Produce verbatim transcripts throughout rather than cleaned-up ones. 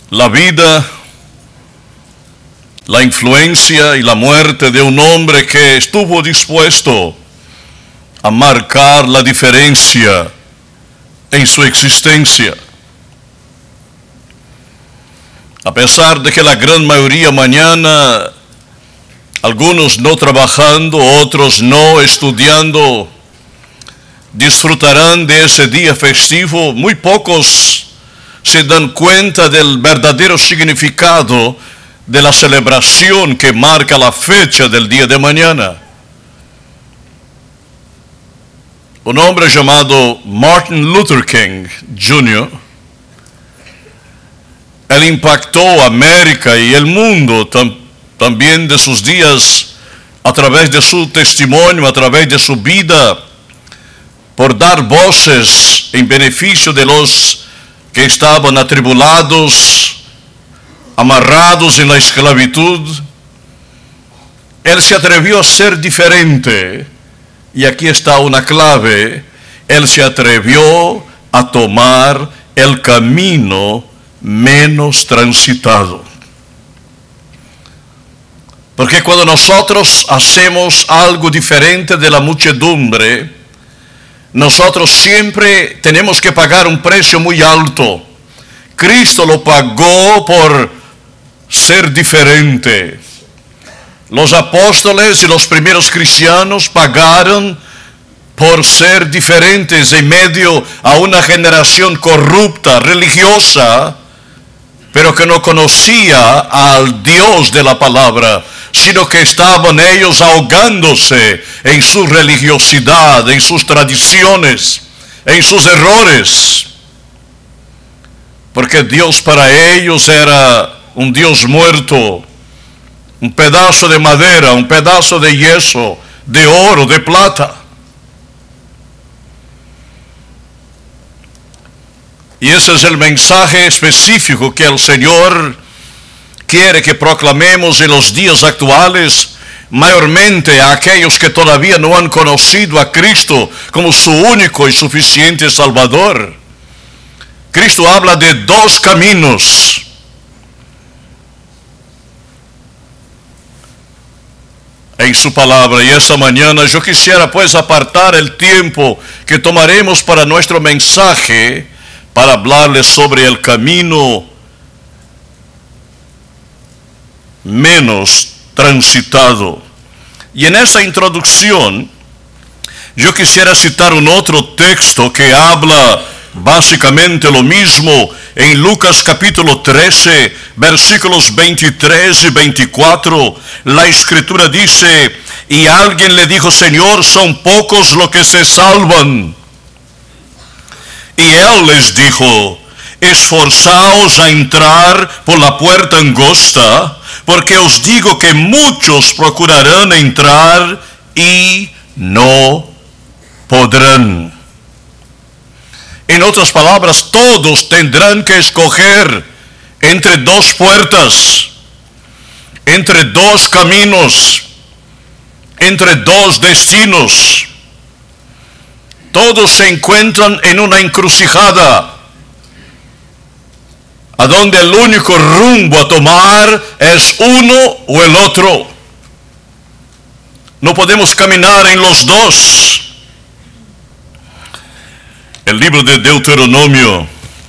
la vida, la influencia y la muerte de un hombre que estuvo dispuesto a marcar la diferencia en su existencia. A pesar de que la gran mayoría mañana, algunos no trabajando, otros no estudiando, disfrutarán de ese día festivo, muy pocos se dan cuenta del verdadero significado de la celebración que marca la fecha del día de mañana. Un hombre llamado Martin Luther King junior, él impactó a América y el mundo tam, también de sus días a través de su testimonio, a través de su vida, por dar voces en beneficio de los que estaban atribulados, amarrados en la esclavitud. Él se atrevió a ser diferente, y aquí está una clave: él se atrevió a tomar el camino menos transitado. Porque cuando nosotros hacemos algo diferente de la muchedumbre, nosotros siempre tenemos que pagar un precio muy alto. Cristo lo pagó por ser diferente. Los apóstoles y los primeros cristianos pagaron por ser diferentes en medio a una generación corrupta, religiosa, pero que no conocía al Dios de la palabra, sino que estaban ellos ahogándose en su religiosidad, en sus tradiciones, en sus errores. Porque Dios para ellos era un Dios muerto, un pedazo de madera, un pedazo de yeso, de oro, de plata. Y ese es el mensaje específico que el Señor quiere que proclamemos en los días actuales, mayormente a aquellos que todavía no han conocido a Cristo como su único y suficiente Salvador. Cristo habla de dos caminos. En su palabra, y esta mañana yo quisiera pues apartar el tiempo que tomaremos para nuestro mensaje para hablarles sobre el camino menos transitado. Y en esa introducción yo quisiera citar un otro texto que habla básicamente lo mismo. En Lucas capítulo trece, versículos veintitrés y veinticuatro, la escritura dice: y alguien le dijo: Señor, son pocos los que se salvan. Y él les dijo: esforzaos a entrar por la puerta angosta, porque os digo que muchos procurarán entrar y no podrán. En otras palabras, todos tendrán que escoger entre dos puertas, entre dos caminos, entre dos destinos. Todos se encuentran en una encrucijada, a donde el único rumbo a tomar es uno o el otro. No podemos caminar en los dos. El libro de Deuteronomio.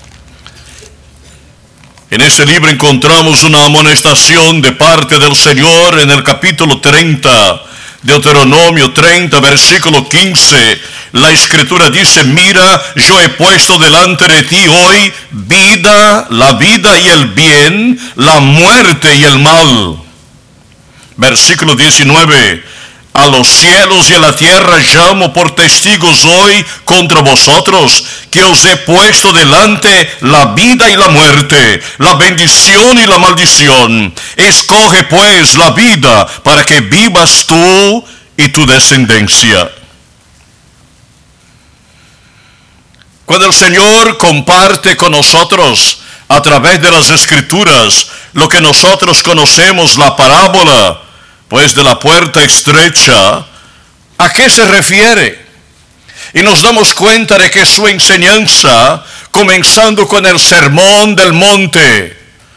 En este libro encontramos una amonestación de parte del Señor en el capítulo treinta. Deuteronomio treinta, versículo quince. La escritura dice: mira, yo he puesto delante de ti hoy vida, la vida y el bien, la muerte y el mal. Versículo diecinueve. A los cielos y a la tierra llamo por testigos hoy contra vosotros, que os he puesto delante la vida y la muerte, la bendición y la maldición. Escoge pues la vida para que vivas tú y tu descendencia. Cuando el Señor comparte con nosotros a través de las Escrituras lo que nosotros conocemos, la parábola pues de la puerta estrecha, ¿a qué se refiere? Y nos damos cuenta de que su enseñanza, comenzando con el sermón del monte,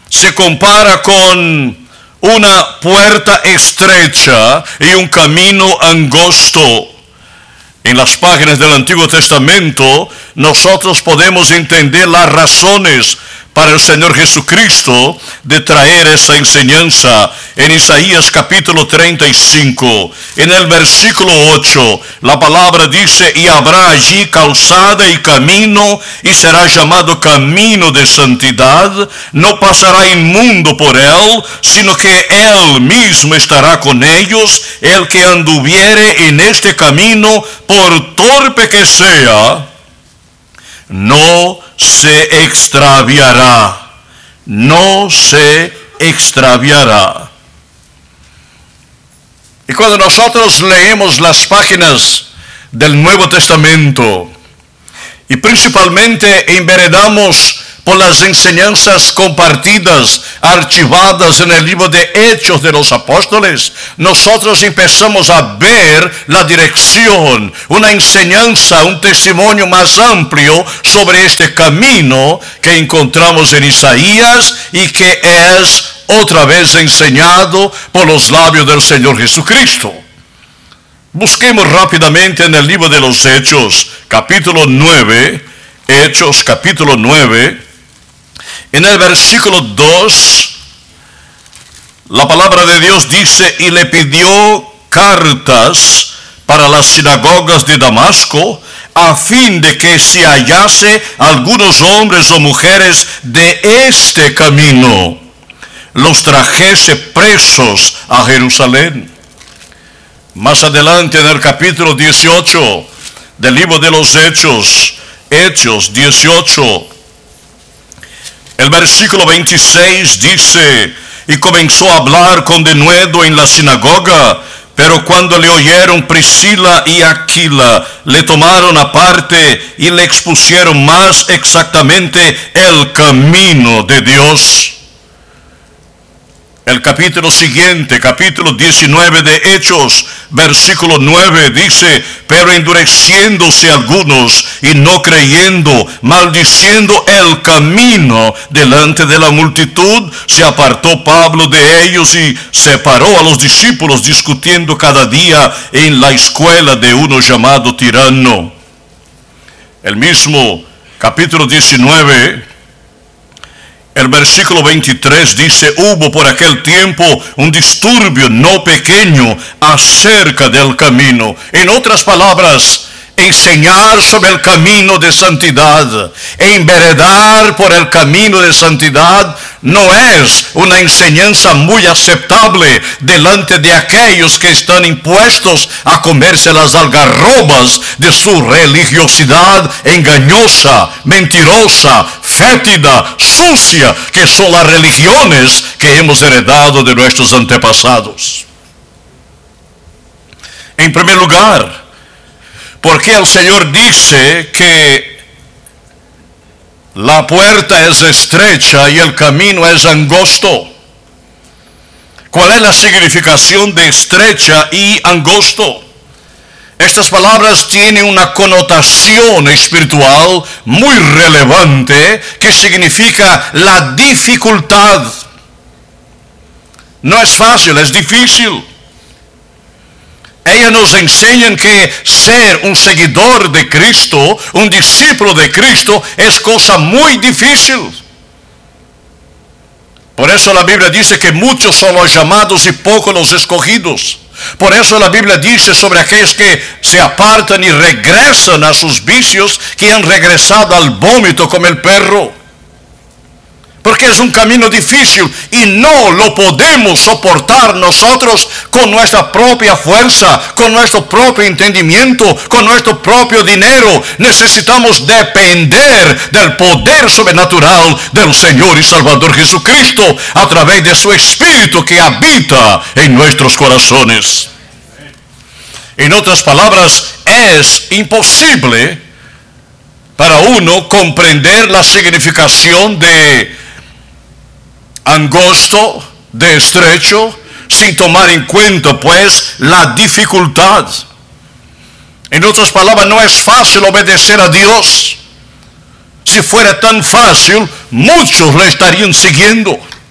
se compara con una puerta estrecha y un camino angosto. En las páginas del Antiguo Testamento, nosotros podemos entender las razones para el Señor Jesucristo de traer esta enseñanza. En Isaías capítulo treinta y cinco, en el versículo ocho, la palabra dice: y habrá allí calzada y camino, y será llamado camino de santidad. No pasará inmundo por él, sino que él mismo estará con ellos. El que anduviere en este camino, por torpe que sea, no se extraviará, no se extraviará. Y cuando nosotros leemos las páginas del Nuevo Testamento y principalmente enveredamos por las enseñanzas compartidas, archivadas en el libro de Hechos de los Apóstoles, nosotros empezamos a ver la dirección, una enseñanza, un testimonio más amplio sobre este camino que encontramos en Isaías y que es otra vez enseñado por los labios del Señor Jesucristo. Busquemos rápidamente en el libro de los Hechos, capítulo nueve, Hechos capítulo nueve, en el versículo dos, la palabra de Dios dice: y le pidió cartas para las sinagogas de Damasco, a fin de que se hallase algunos hombres o mujeres de este camino, los trajese presos a Jerusalén. Más adelante en el capítulo dieciocho del libro de los Hechos, Hechos dieciocho, el versículo veintiséis dice: y comenzó a hablar con denuedo en la sinagoga, pero cuando le oyeron Priscila y Aquila, le tomaron aparte y le expusieron más exactamente el camino de Dios. El capítulo siguiente, capítulo diecinueve de Hechos, versículo nueve, dice: pero endureciéndose algunos y no creyendo, maldiciendo el camino delante de la multitud, se apartó Pablo de ellos y separó a los discípulos, discutiendo cada día en la escuela de uno llamado Tirano. El mismo capítulo diecinueve, el versículo veintitrés dice: hubo por aquel tiempo un disturbio no pequeño acerca del camino. En otras palabras, enseñar sobre el camino de santidad, enveredar por el camino de santidad, no es una enseñanza muy aceptable delante de aquellos que están impuestos a comerse las algarrobas de su religiosidad engañosa, mentirosa, fétida, sucia, que son las religiones que hemos heredado de nuestros antepasados. En primer lugar, porque el Señor dice que la puerta es estrecha y el camino es angosto. ¿Cuál es la significación de estrecha y angosto? Estas palabras tienen una connotación espiritual muy relevante que significa la dificultad. No es fácil, es difícil. Ellas nos enseñan que ser un seguidor de Cristo, un discípulo de Cristo, es cosa muy difícil. Por eso la Biblia dice que muchos son los llamados y pocos los escogidos. Por eso la Biblia dice sobre aquellos que se apartan y regresan a sus vicios, que han regresado al vómito como el perro. Porque es un camino difícil y no lo podemos soportar nosotros con nuestra propia fuerza, con nuestro propio entendimiento, con nuestro propio dinero. Necesitamos depender del poder sobrenatural del Señor y Salvador Jesucristo a través de su Espíritu que habita en nuestros corazones. En otras palabras, es imposible para uno comprender la significación de angosto, de estrecho, sin tomar en cuenta pues la dificultad. En otras palabras, no es fácil obedecer a Dios. Si fuera tan fácil, muchos le estarían siguiendo.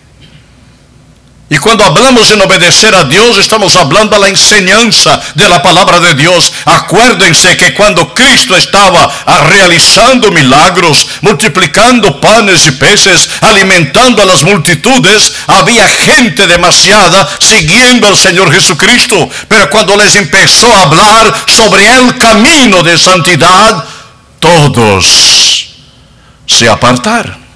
Y cuando hablamos en obedecer a Dios, estamos hablando a la enseñanza de la palabra de Dios. Acuérdense que cuando Cristo estaba realizando milagros, multiplicando panes y peces, alimentando a las multitudes, había gente demasiada siguiendo al Señor Jesucristo. Pero cuando les empezó a hablar sobre el camino de santidad, todos se apartaron.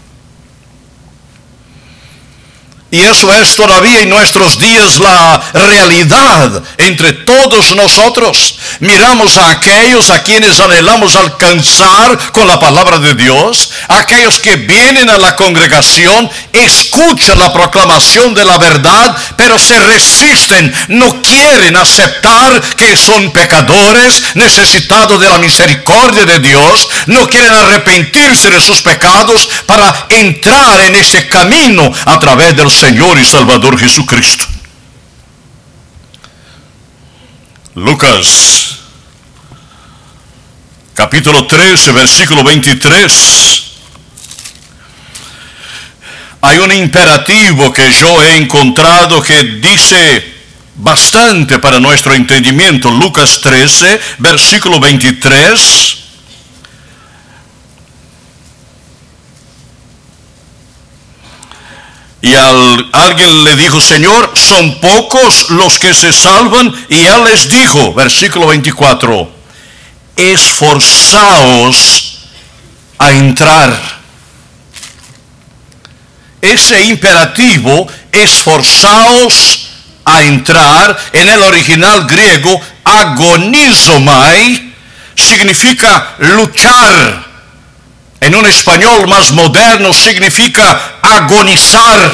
Y eso es todavía en nuestros días la realidad entre todos nosotros. Miramos a aquellos a quienes anhelamos alcanzar con la palabra de Dios, aquellos que vienen a la congregación, escuchan la proclamación de la verdad, pero se resisten, no quieren aceptar que son pecadores, necesitados de la misericordia de Dios, no quieren arrepentirse de sus pecados para entrar en ese camino a través del Señor y Salvador Jesucristo. Lucas capítulo trece, versículo veintitrés. Hay un imperativo que yo he encontrado que dice bastante para nuestro entendimiento. Lucas trece, versículo veintitrés. Y al, alguien le dijo: Señor, son pocos los que se salvan. Y él les dijo, versículo veinticuatro, esforzaos a entrar. Ese imperativo, esforzaos a entrar, en el original griego, agonizomai, significa luchar. En un español más moderno significa agonizar,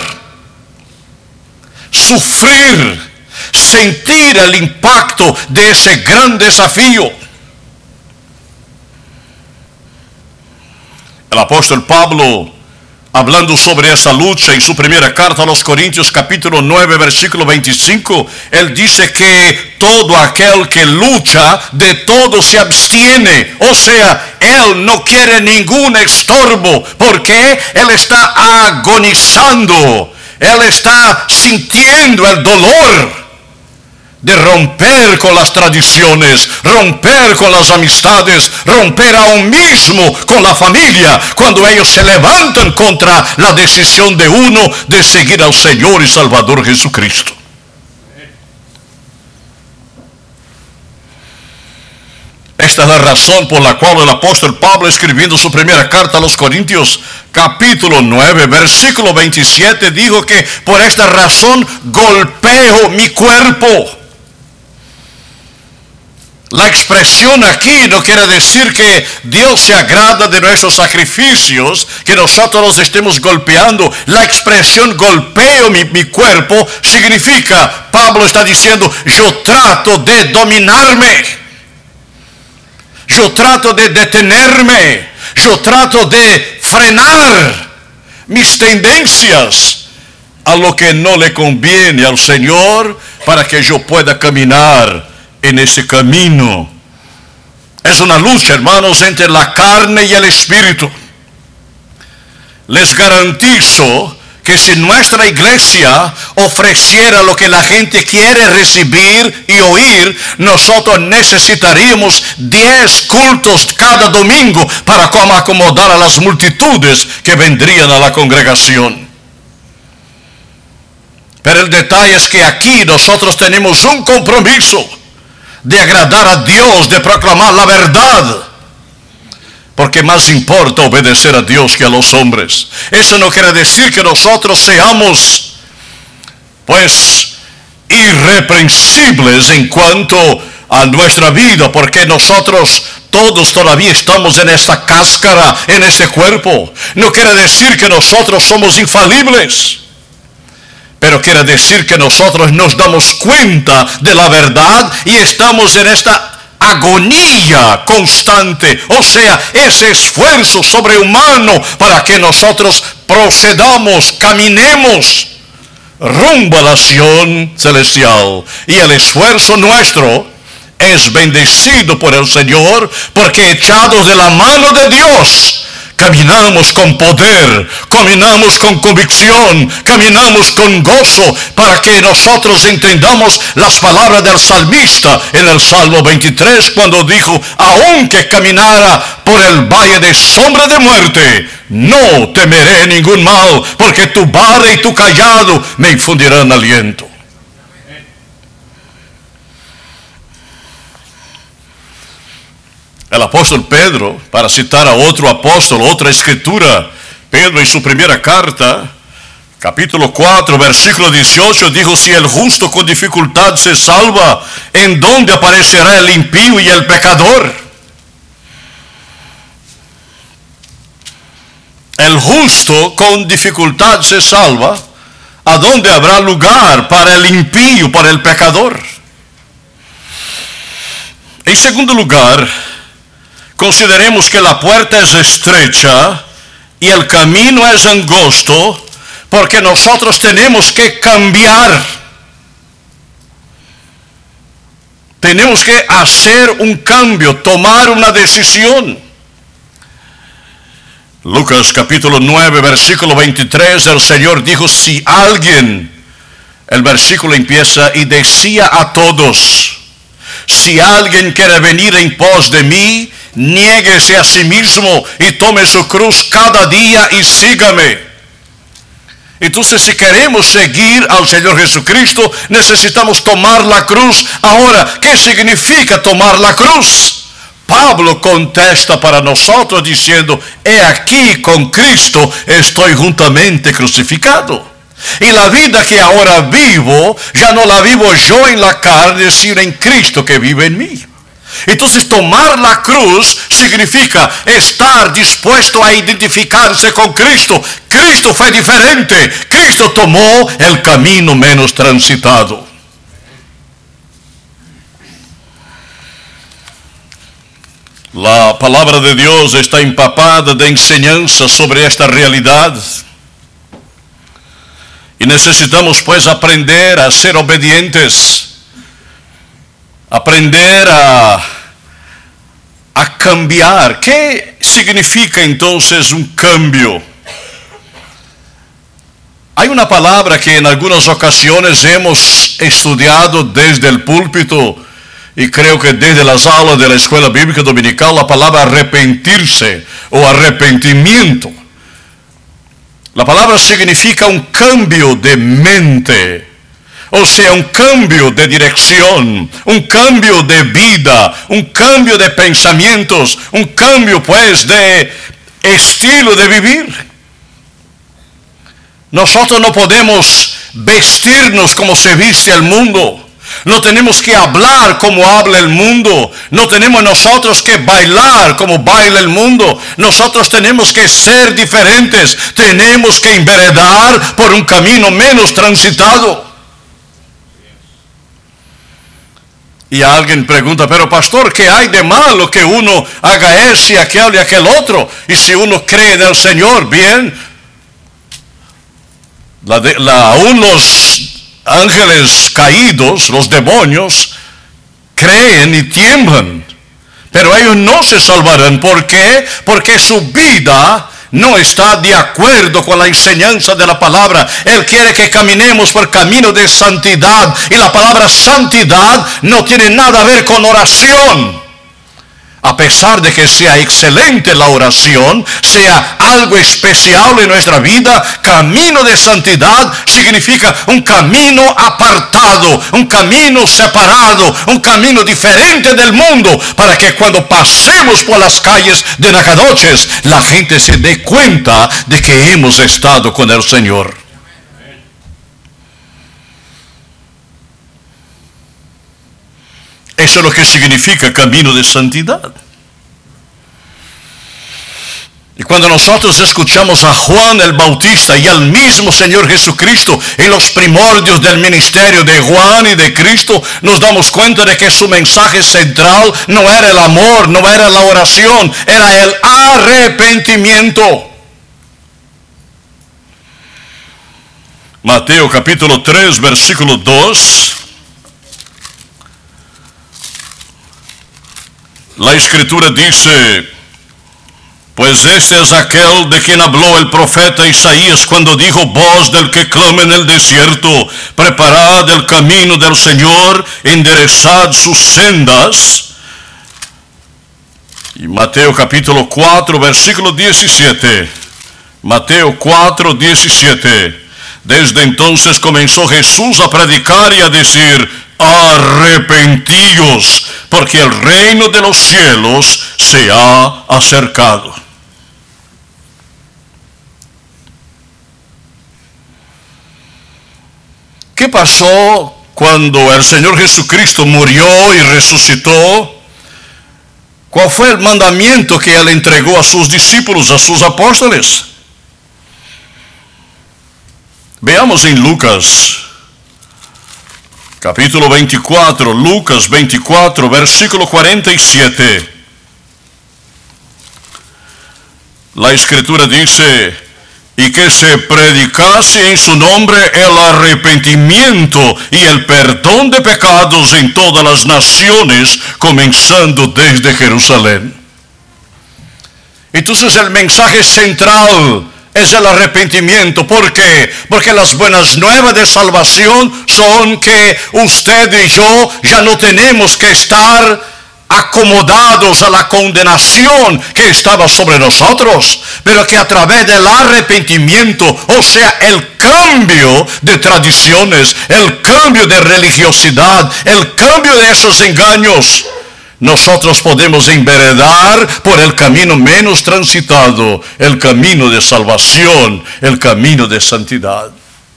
sufrir, sentir el impacto de ese gran desafío. El apóstol Pablo, hablando sobre esa lucha en su primera carta a los Corintios, capítulo nueve, versículo veinticinco, él dice que todo aquel que lucha, de todo se abstiene. O sea, él no quiere ningún estorbo, porque él está agonizando, él está sintiendo el dolor de romper con las tradiciones, romper con las amistades, romper aún mismo con la familia, cuando ellos se levantan contra la decisión de uno de seguir al Señor y Salvador Jesucristo. Esta es la razón por la cual el apóstol Pablo, escribiendo su primera carta a los Corintios, capítulo nueve, versículo veintisiete, dijo que por esta razón golpeo mi cuerpo. La expresión aquí no quiere decir que Dios se agrada de nuestros sacrificios, que nosotros los estemos golpeando. La expresión golpeo mi, mi cuerpo significa, Pablo está diciendo, yo trato de dominarme, yo trato de detenerme, yo trato de frenar mis tendencias a lo que no le conviene al Señor, para que yo pueda caminar en ese camino. Es una lucha, hermanos, entre la carne y el espíritu. Les garantizo que si nuestra iglesia ofreciera lo que la gente quiere recibir y oír, nosotros necesitaríamos diez cultos cada domingo para como acomodar a las multitudes que vendrían a la congregación. Pero el detalle es que aquí nosotros tenemos un compromiso de agradar a Dios, de proclamar la verdad, porque más importa obedecer a Dios que a los hombres. Eso no quiere decir que nosotros seamos, pues, irreprensibles en cuanto a nuestra vida, porque nosotros todos todavía estamos en esta cáscara, en este cuerpo. No quiere decir que nosotros somos infalibles, pero quiere decir que nosotros nos damos cuenta de la verdad y estamos en esta agonía constante, o sea, ese esfuerzo sobrehumano para que nosotros procedamos, caminemos rumbo a la Sion celestial. Y el esfuerzo nuestro es bendecido por el Señor, porque echados de la mano de Dios caminamos con poder, caminamos con convicción, caminamos con gozo, para que nosotros entendamos las palabras del salmista en el Salmo veintitrés, cuando dijo: aunque caminara por el valle de sombra de muerte, no temeré ningún mal, porque tu vara y tu cayado me infundirán aliento. El apóstol Pedro, para citar a otro apóstol, otra escritura, Pedro en su primera carta, capítulo cuatro, versículo dieciocho, dijo: si el justo con dificultad se salva, ¿en dónde aparecerá el impío y el pecador? El justo con dificultad se salva, ¿a dónde habrá lugar para el impío, para el pecador? En segundo lugar, consideremos que la puerta es estrecha y el camino es angosto, porque nosotros tenemos que cambiar. Tenemos que hacer un cambio, tomar una decisión. Lucas capítulo nueve, versículo veintitrés, el Señor dijo: si alguien, el versículo empieza: y decía a todos, si alguien quiere venir en pos de mí, niéguese a sí mismo y tome su cruz cada día y sígame. Entonces, si queremos seguir al Señor Jesucristo, necesitamos tomar la cruz. Ahora, ¿qué significa tomar la cruz? Pablo contesta para nosotros diciendo: he aquí, con Cristo estoy juntamente crucificado. Y la vida que ahora vivo, ya no la vivo yo en la carne, sino en Cristo que vive en mí. Entonces, tomar la cruz significa estar dispuesto a identificarse con Cristo. Cristo fue diferente. Cristo tomó el camino menos transitado. La palabra de Dios está empapada de enseñanza sobre esta realidad. Y necesitamos pues aprender a ser obedientes. Aprender a, a cambiar. ¿Qué significa entonces un cambio? Hay una palabra que en algunas ocasiones hemos estudiado desde el púlpito, y creo que desde las aulas de la escuela bíblica dominical, la palabra arrepentirse o arrepentimiento. La palabra significa un cambio de mente, o sea, un cambio de dirección, un cambio de vida, un cambio de pensamientos, un cambio pues de estilo de vivir. Nosotros no podemos vestirnos como se viste el mundo. No tenemos que hablar como habla el mundo. No tenemos nosotros que bailar como baila el mundo. Nosotros tenemos que ser diferentes. Tenemos que enveredar por un camino menos transitado. Y alguien pregunta: pero pastor, ¿qué hay de malo que uno haga ese y aquel y aquel otro? Y si uno cree en el Señor, bien. La de, la, aún los ángeles caídos, los demonios, creen y tiemblan, pero ellos no se salvarán. ¿Por qué? Porque su vida no está de acuerdo con la enseñanza de la palabra. Él quiere que caminemos por camino de santidad, y la palabra santidad no tiene nada a ver con oración. A pesar de que sea excelente la oración, sea algo especial en nuestra vida, camino de santidad significa un camino apartado, un camino separado, un camino diferente del mundo, para que cuando pasemos por las calles de Nacogdoches, la gente se dé cuenta de que hemos estado con el Señor. Eso es lo que significa camino de santidad. Y cuando nosotros escuchamos a Juan el Bautista y al mismo Señor Jesucristo en los primordios del ministerio de Juan y de Cristo, nos damos cuenta de que su mensaje central no era el amor, no era la oración, era el arrepentimiento. Mateo capítulo tres, versículo dos. La Escritura dice: Pues este es aquel de quien habló el profeta Isaías cuando dijo: voz del que clama en el desierto, preparad el camino del Señor, enderezad sus sendas. Y Mateo capítulo cuatro, versículo diecisiete. Mateo cuatro, diecisiete. Desde entonces comenzó Jesús a predicar y a decir: arrepentíos, porque el reino de los cielos se ha acercado. ¿Qué pasó cuando el Señor Jesucristo murió y resucitó? ¿Cuál fue el mandamiento que Él entregó a sus discípulos, a sus apóstoles? Veamos en Lucas, capítulo veinticuatro, Lucas veinticuatro, versículo cuarenta y siete. La Escritura dice: y que se predicase en su nombre el arrepentimiento y el perdón de pecados en todas las naciones, comenzando desde Jerusalén. Entonces el mensaje central es el arrepentimiento. ¿Por qué? Porque las buenas nuevas de salvación son que usted y yo ya no tenemos que estar acomodados a la condenación que estaba sobre nosotros, pero que a través del arrepentimiento, o sea, el cambio de tradiciones, el cambio de religiosidad, el cambio de esos engaños, nosotros podemos enveredar por el camino menos transitado, el camino de salvación, el camino de santidad.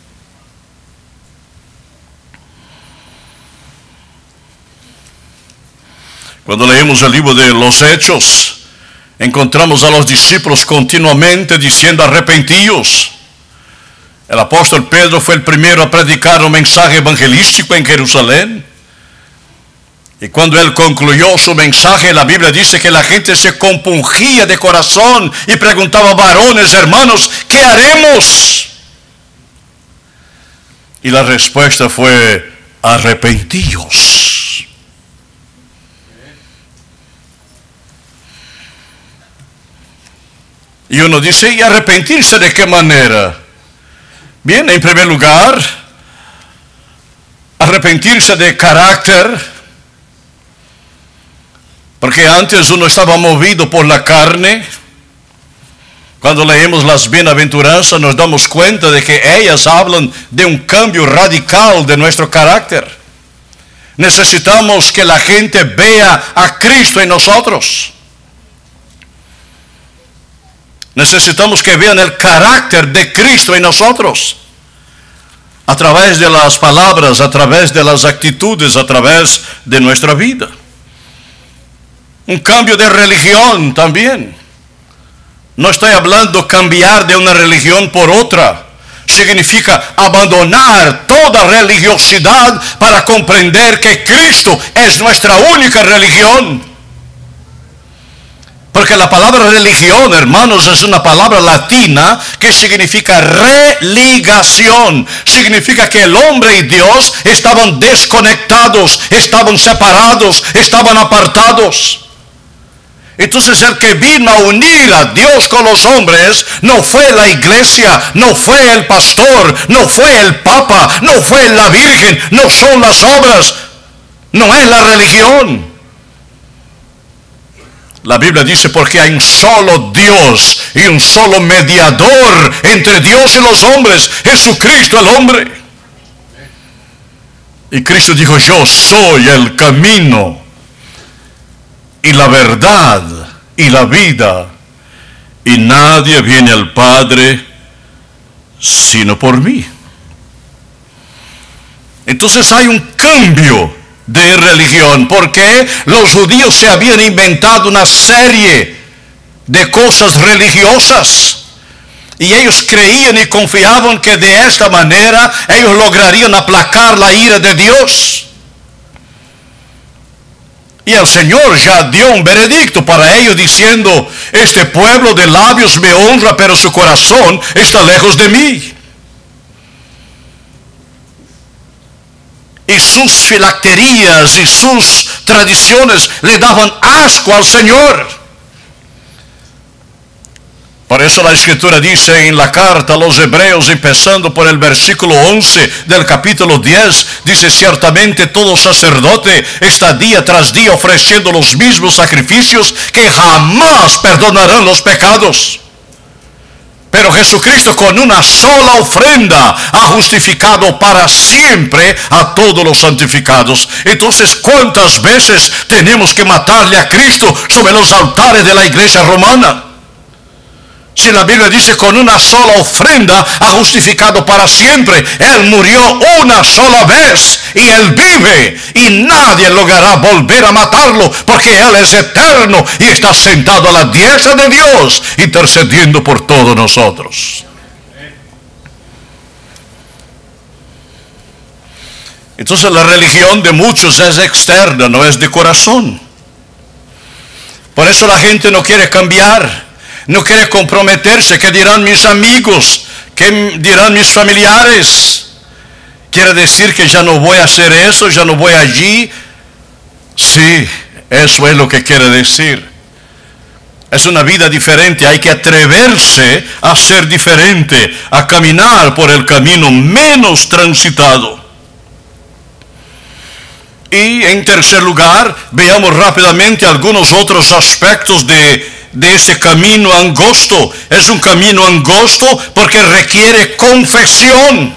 Cuando leemos el libro de los Hechos, encontramos a los discípulos continuamente diciendo: arrepentíos. El apóstol Pedro fue el primero a predicar un mensaje evangelístico en Jerusalén. Y cuando él concluyó su mensaje, la Biblia dice que la gente se compungía de corazón y preguntaba: varones, hermanos, ¿qué haremos? Y la respuesta fue: arrepentíos. Y uno dice: ¿y arrepentirse de qué manera? Bien, en primer lugar, arrepentirse de carácter, porque antes uno estaba movido por la carne. Cuando leemos las bienaventuranzas nos damos cuenta de que ellas hablan de un cambio radical de nuestro carácter. Necesitamos que la gente vea a Cristo en nosotros. Necesitamos que vean el carácter de Cristo en nosotros. A través de las palabras, a través de las actitudes, a través de nuestra vida. Un cambio de religión también. No estoy hablando cambiar de una religión por otra. Significa abandonar toda religiosidad para comprender que Cristo es nuestra única religión. Porque la palabra religión, hermanos, es una palabra latina que significa religación. Significa que el hombre y Dios estaban desconectados, estaban separados, estaban apartados. Entonces el que vino a unir a Dios con los hombres no fue la iglesia, no fue el pastor, no fue el papa, no fue la virgen, no son las obras, no es la religión. La Biblia dice: porque hay un solo Dios y un solo mediador entre Dios y los hombres, Jesucristo el hombre. Y Cristo dijo: yo soy el camino y la verdad y la vida, y nadie viene al Padre sino por mí. Entonces hay un cambio de religión, porque los judíos se habían inventado una serie de cosas religiosas y ellos creían y confiaban que de esta manera ellos lograrían aplacar la ira de Dios. Y el Señor ya dio un veredicto para ellos diciendo: este pueblo de labios me honra, pero su corazón está lejos de mí. Y sus filacterías y sus tradiciones le daban asco al Señor. Por eso la Escritura dice en la carta a los Hebreos, empezando por el versículo once del capítulo diez, dice: ciertamente todo sacerdote está día tras día ofreciendo los mismos sacrificios que jamás perdonarán los pecados. Pero Jesucristo con una sola ofrenda ha justificado para siempre a todos los santificados. Entonces, ¿cuántas veces tenemos que matarle a Cristo sobre los altares de la iglesia romana? Si la Biblia dice con una sola ofrenda ha justificado para siempre. Él murió una sola vez y Él vive, y nadie logrará volver a matarlo, porque Él es eterno y está sentado a la diestra de Dios, intercediendo por todos nosotros. Entonces la religión de muchos es externa, no es de corazón. Por eso la gente no quiere cambiar, no quiere comprometerse. ¿Qué dirán mis amigos? ¿Qué dirán mis familiares? ¿Quiere decir que ya no voy a hacer eso, ya no voy allí? Sí, eso es lo que quiere decir. Es una vida diferente, hay que atreverse a ser diferente, a caminar por el camino menos transitado. Y en tercer lugar, veamos rápidamente algunos otros aspectos de de ese camino angosto. Es un camino angosto porque requiere confesión.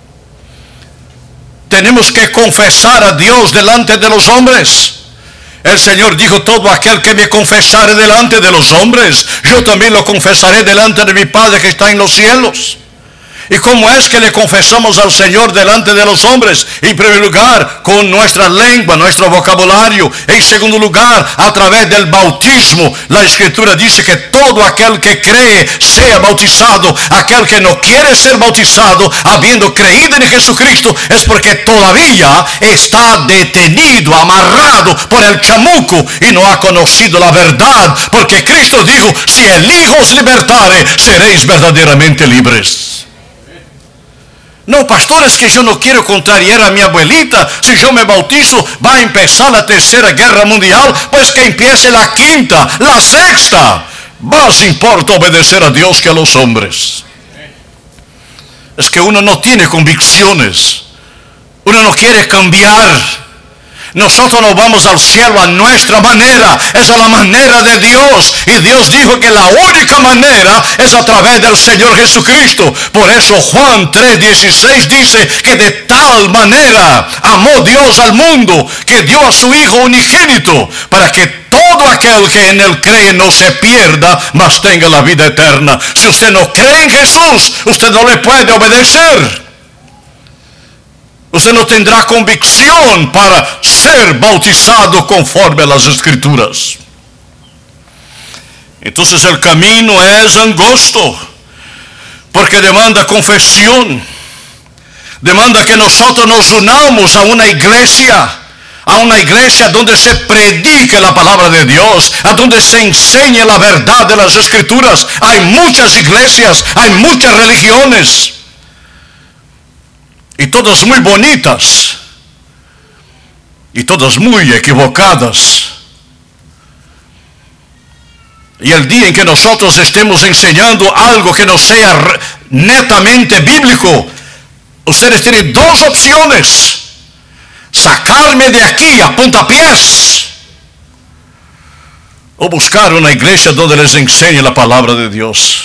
Tenemos que confesar a Dios delante de los hombres. El Señor dijo: todo aquel que me confesare delante de los hombres, yo también lo confesaré delante de mi Padre que está en los cielos. ¿Y cómo es que le confesamos al Señor delante de los hombres? En primer lugar, con nuestra lengua, nuestro vocabulario. En segundo lugar, a través del bautismo. La Escritura dice que todo aquel que cree sea bautizado. Aquel que no quiere ser bautizado, habiendo creído en Jesucristo, es porque todavía está detenido, amarrado por el chamuco, y no ha conocido la verdad. Porque Cristo dijo: si el Hijo os libertare, seréis verdaderamente libres. No, pastor, es que yo no quiero contrariar a mi abuelita. Si yo me bautizo, va a empezar la tercera guerra mundial. Pues que empiece la quinta, la sexta. Más importa obedecer a Dios que a los hombres. Es que uno no tiene convicciones. Uno no quiere cambiar. Nosotros no vamos al cielo a nuestra manera, es a la manera de Dios. Y Dios dijo que la única manera es a través del Señor Jesucristo. Por eso Juan tres dieciséis dice que de tal manera amó Dios al mundo, que dio a su Hijo unigénito, para que todo aquel que en Él cree no se pierda, mas tenga la vida eterna. Si usted no cree en Jesús, usted no le puede obedecer. Usted no tendrá convicción para ser bautizado conforme a las Escrituras. Entonces el camino es angosto, porque demanda confesión, demanda que nosotros nos unamos a una iglesia, a una iglesia donde se predique la palabra de Dios, a donde se enseñe la verdad de las Escrituras. Hay muchas iglesias, hay muchas religiones, y todas muy bonitas, y todas muy equivocadas. Y el día en que nosotros estemos enseñando algo que no sea netamente bíblico, ustedes tienen dos opciones: sacarme de aquí a puntapiés, o buscar una iglesia donde les enseñe la palabra de Dios.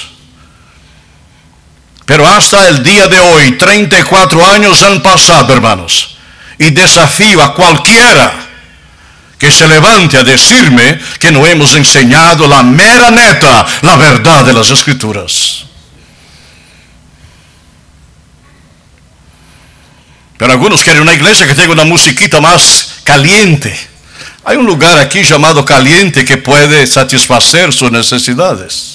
Pero hasta el día de hoy, treinta y cuatro años han pasado, hermanos, y desafío a cualquiera que se levante a decirme que no hemos enseñado la mera neta, la verdad de las Escrituras. Pero algunos quieren una iglesia que tenga una musiquita más caliente. Hay un lugar aquí llamado Caliente que puede satisfacer sus necesidades.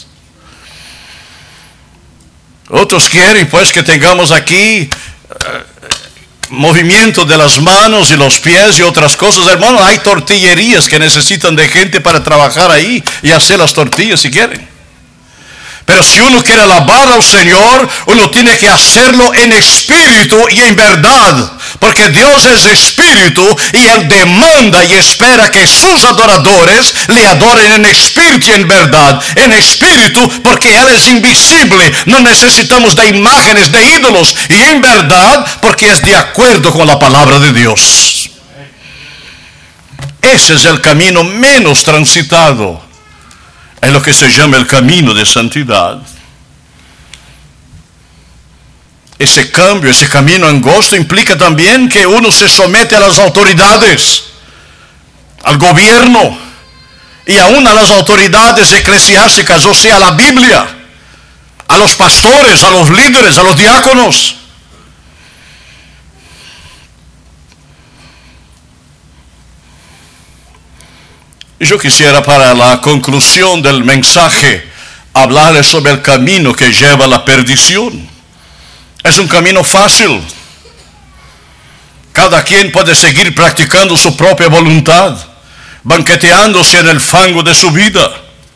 Otros quieren pues que tengamos aquí uh, movimiento de las manos y los pies y otras cosas. Hermano, hay tortillerías que necesitan de gente para trabajar ahí y hacer las tortillas si quieren. Pero si uno quiere alabar al Señor, uno tiene que hacerlo en espíritu y en verdad. Porque Dios es espíritu y Él demanda y espera que sus adoradores le adoren en espíritu y en verdad. En espíritu porque Él es invisible. No necesitamos de imágenes, de ídolos. Y en verdad porque es de acuerdo con la palabra de Dios. Ese es el camino menos transitado. Es lo que se llama el camino de santidad. Ese cambio, ese camino angosto implica también que uno se somete a las autoridades, al gobierno y aún a las autoridades eclesiásticas, o sea, a la Biblia, a los pastores, a los líderes, a los diáconos. Y yo quisiera, para la conclusión del mensaje, hablarles sobre el camino que lleva a la perdición. Es un camino fácil. Cada quien puede seguir practicando su propia voluntad, banqueteándose en el fango de su vida.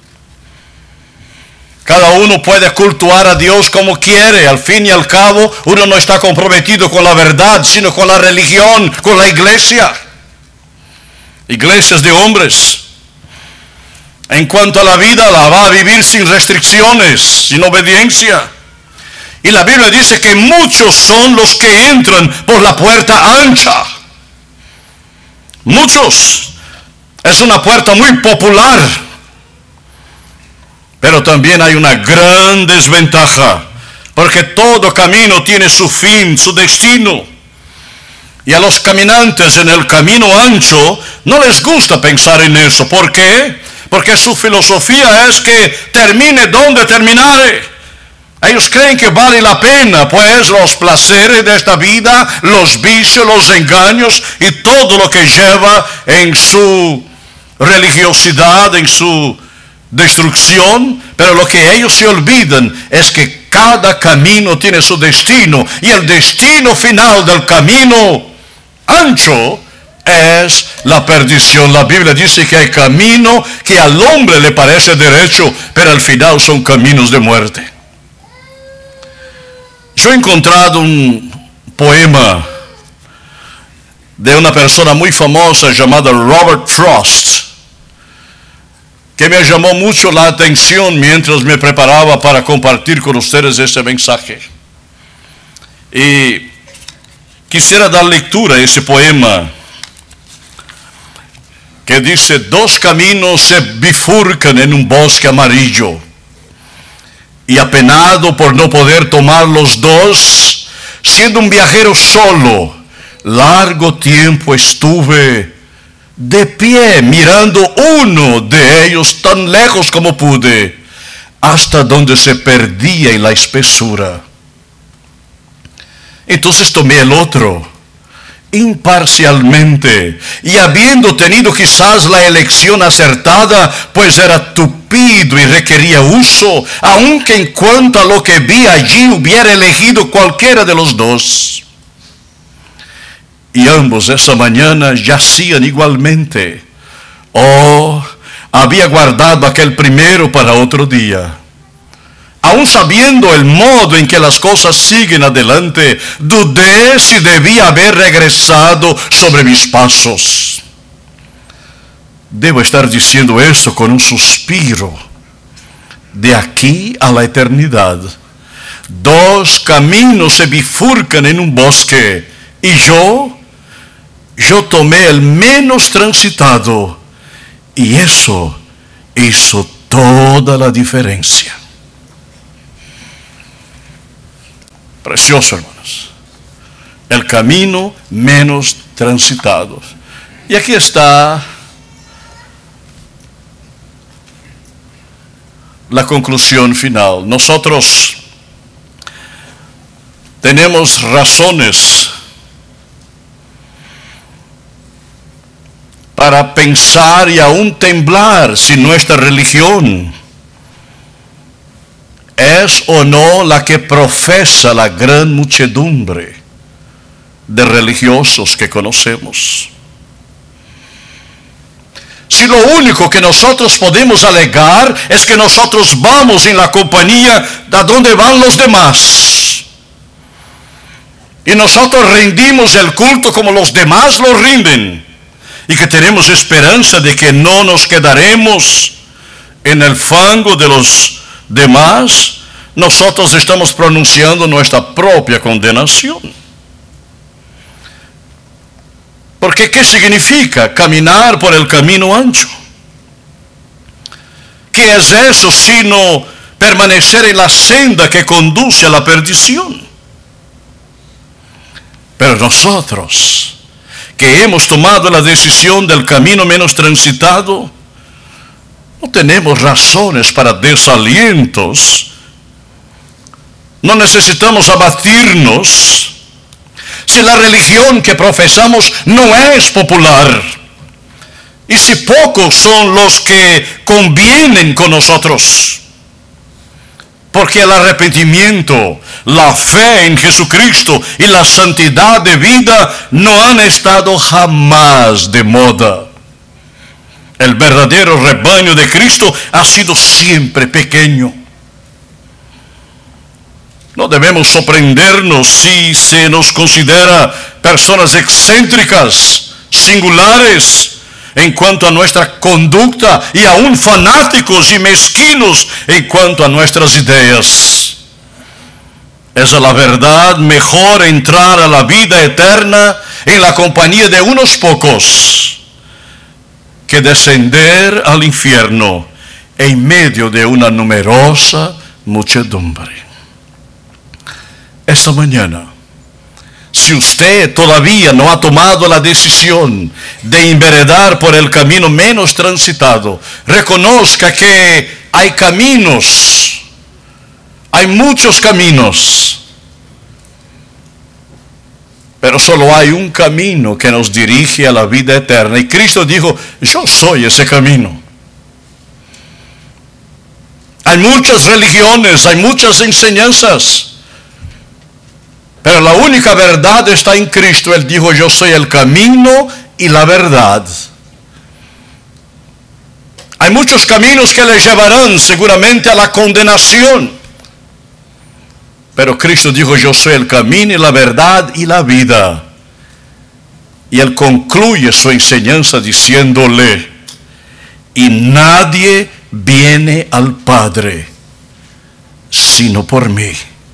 Cada uno puede cultuar a Dios como quiere. Al fin y al cabo, uno no está comprometido con la verdad, sino con la religión, con la iglesia. Iglesias de hombres. En cuanto a la vida, la va a vivir sin restricciones, sin obediencia. Y la Biblia dice que muchos son los que entran por la puerta ancha. Muchos. Es una puerta muy popular. Pero también hay una gran desventaja. Porque todo camino tiene su fin, su destino. Y a los caminantes en el camino ancho no les gusta pensar en eso. ¿Por qué? Porque su filosofía es que termine donde terminare. Ellos creen que vale la pena, pues, los placeres de esta vida, los vicios, los engaños y todo lo que lleva en su religiosidad, en su destrucción. Pero lo que ellos se olvidan es que cada camino tiene su destino. Y el destino final del camino ancho es la perdición. La Biblia dice que hay camino que al hombre le parece derecho, pero al final son caminos de muerte. Yo he encontrado un poema de una persona muy famosa llamada Robert Frost, que me llamó mucho la atención mientras me preparaba para compartir con ustedes este mensaje. Y quisiera dar lectura a ese poema que dice: dos caminos se bifurcan en un bosque amarillo. Y apenado por no poder tomar los dos, siendo un viajero solo, largo tiempo estuve de pie mirando uno de ellos tan lejos como pude, hasta donde se perdía en la espesura. Entonces tomé el otro, imparcialmente, y habiendo tenido quizás la elección acertada, pues era tupido y requería uso, aunque en cuanto a lo que vi allí hubiera elegido cualquiera de los dos. Y ambos esa mañana yacían igualmente. Oh, había guardado aquel primero para otro día. Aún sabiendo el modo en que las cosas siguen adelante, dudé si debía haber regresado sobre mis pasos. Debo estar diciendo eso con un suspiro. De aquí a la eternidad, dos caminos se bifurcan en un bosque, y yo, yo tomé el menos transitado, y eso hizo toda la diferencia. Precioso, hermanos. El camino menos transitado. Y aquí está la conclusión final. Nosotros tenemos razones para pensar y aún temblar si nuestra religión es o no la que profesa la gran muchedumbre de religiosos que conocemos. Si lo único que nosotros podemos alegar es que nosotros vamos en la compañía de donde van los demás. y nosotros rendimos el culto como los demás lo rinden, y que tenemos esperanza de que no nos quedaremos en el fango de los demás, nosotros estamos pronunciando nuestra propia condenación. Porque ¿qué significa caminar por el camino ancho? ¿Qué es eso sino permanecer en la senda que conduce a la perdición? Pero nosotros, que hemos tomado la decisión del camino menos transitado, no tenemos razones para desalientos. No necesitamos abatirnos si la religión que profesamos no es popular, y si pocos son los que convienen con nosotros. Porque el arrepentimiento, la fe en Jesucristo y la santidad de vida no han estado jamás de moda. El verdadero rebaño de Cristo ha sido siempre pequeño. No debemos sorprendernos si se nos considera personas excéntricas, singulares, en cuanto a nuestra conducta, y aún fanáticos y mezquinos en cuanto a nuestras ideas. Es a la verdad mejor entrar a la vida eterna en la compañía de unos pocos que descender al infierno en medio de una numerosa muchedumbre. Esta mañana, si usted todavía no ha tomado la decisión de enveredar por el camino menos transitado, reconozca que hay caminos, hay muchos caminos, pero solo hay un camino que nos dirige a la vida eterna. Y Cristo dijo, yo soy ese camino. Hay muchas religiones, hay muchas enseñanzas, pero la única verdad está en Cristo. Él dijo, yo soy el camino y la verdad. Hay muchos caminos que le llevarán seguramente a la condenación, pero Cristo dijo, yo soy el camino y la verdad y la vida. Y Él concluye su enseñanza diciéndole, y nadie viene al Padre sino por mí.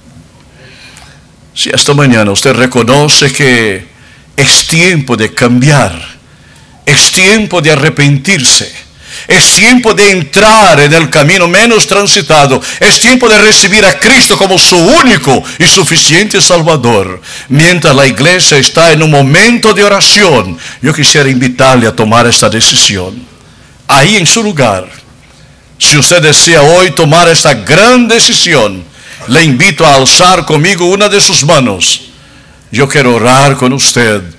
Si esta mañana usted reconoce que es tiempo de cambiar, es tiempo de arrepentirse, es tiempo de entrar en el camino menos transitado, es tiempo de recibir a Cristo como su único y suficiente Salvador, mientras la iglesia está en un momento de oración, yo quisiera invitarle a tomar esta decisión. Ahí en su lugar, si usted desea hoy tomar esta gran decisión, le invito a alzar conmigo una de sus manos. Yo quiero orar con usted